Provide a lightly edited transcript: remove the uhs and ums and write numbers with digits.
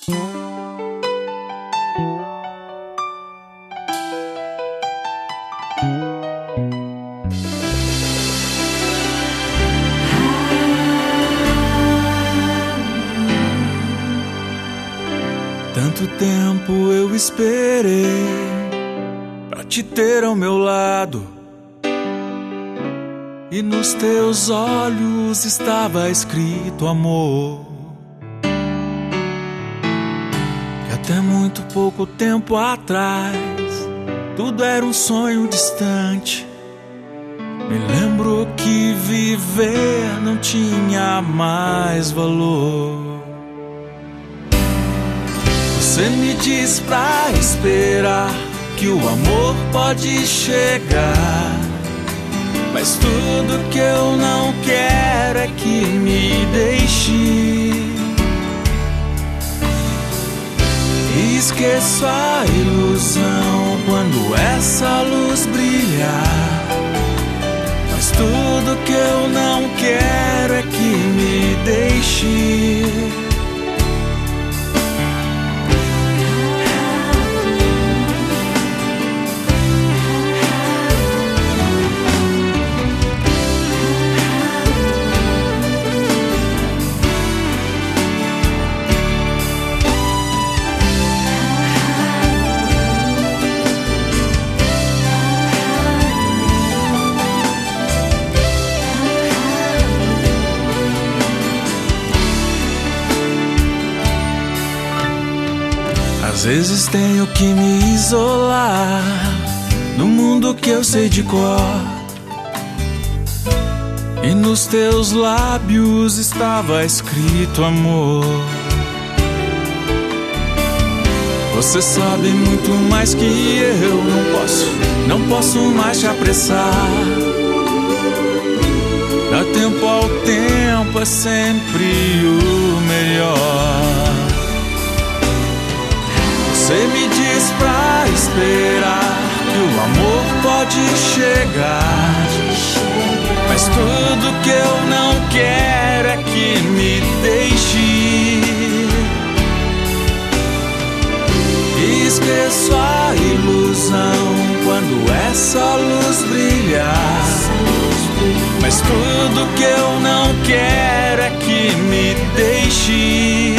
Tanto tempo eu esperei pra te ter ao meu lado, e nos teus olhos estava escrito amor. Que até muito pouco tempo atrás tudo era um sonho distante. Me lembro que viver não tinha mais valor. Você me diz pra esperar que o amor pode chegar, mas tudo que eu não quero é que me deixe. E esqueço a ilusão quando essa luz brilhar, mas tudo que eu não quero é que me deixe. Às vezes tenho que me isolar no mundo que eu sei de cor, e nos teus lábios estava escrito amor. Você sabe muito mais que eu, não posso mais te apressar. Dar tempo ao tempo é sempre o melhor. Você me diz pra esperar que o amor pode chegar, mas tudo que eu não quero é que me deixe. E esqueço a ilusão quando essa luz brilhar, mas tudo que eu não quero é que me deixe.